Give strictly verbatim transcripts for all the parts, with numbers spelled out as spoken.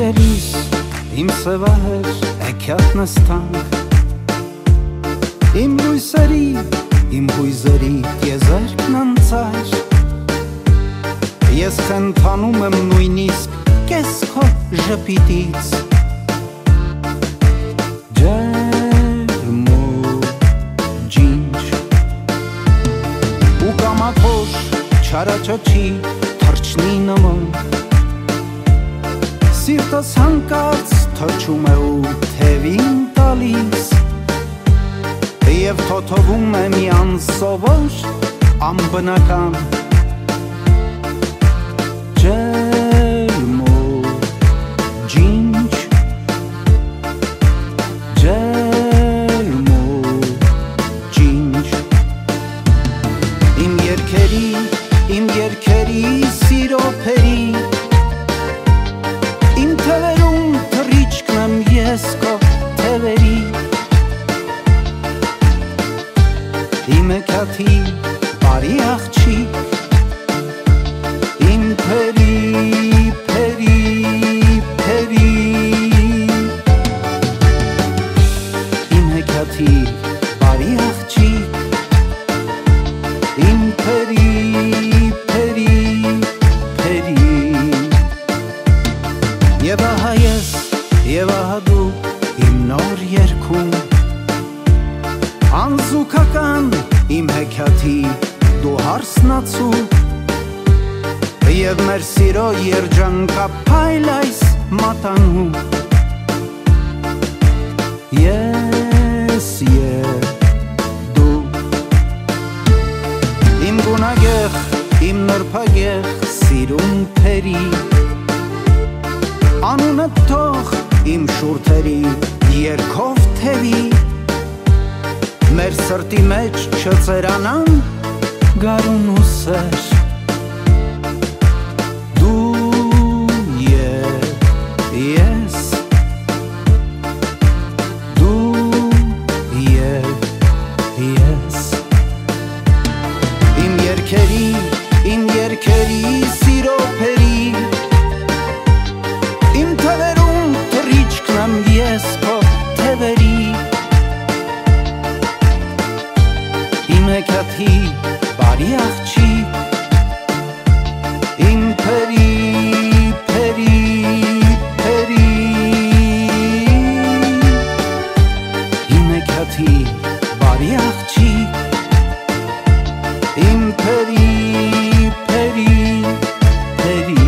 գելիս իմ սևահեր էքյատ նստանք Իմ լույսերի, իմ հույզերի տիեզերքն անցար Ես խենթանում եմ նույնիսկ կես քո ժպիտից Ջերմ ու ջինջ Ու կամաքոշ չարաչաչի թրջնի նման Սիրտս հանկարծ թրջում է ու թևին տալիս Եվ թոթովում է մի անսովոր անբնական Ջերմ ու ջինջ Ջերմ ու ջինջ Իմ երգերի, իմ երգերի սիրո փերի Իմ թևերում թռիչքն եմ ես քո թևերի Իմ էքյաթի բարի աղջիկ Իմ փերի, փերի, փերի Իմ էքյաթի բարի աղջիկ Իմ փերի, փերի, փերի Եվ ահա ես, և ահա դու իմ նոր երգում Անզուգական իմ հեքիաթի դու հարսնացու Եվ մեր սիրո երջանկափայլ այս մատանում Ես և դու Իմ գունագեղ, իմ նրբագեղ սիրուն փերի Անունը թող իմ շուրթերի երգով թևի Մեր սրտի մեջ չծերանան գարուն ու սեր Դու և ես Դու և ես Իմ երգերի, իմ երգերի սիրո փերի Իմ թևերում թռիչքն եմ ես քո թևերի Իմ էքյաթի բարի աղջիկ Իմ փերի, փերի, փերի Իմ էքյաթի բարի աղջիկ Իմ փերի, փերի, փերի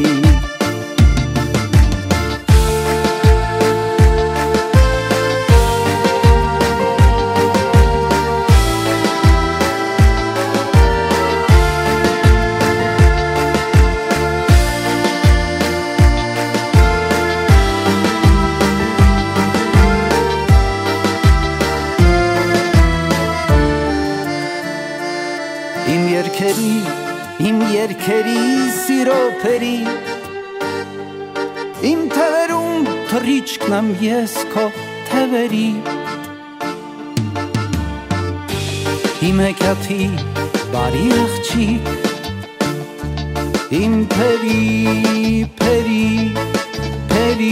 Իմ երգերի սիրո փերի Իմ թևերում թռիչքն եմ ես քո թևերի Իմ էքյաթի բարի աղջիկ Իմ փերի, փերի, փերի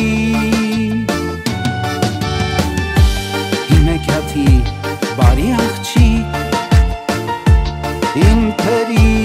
Իմ էքյաթի բարի աղջիկ Իմ փերի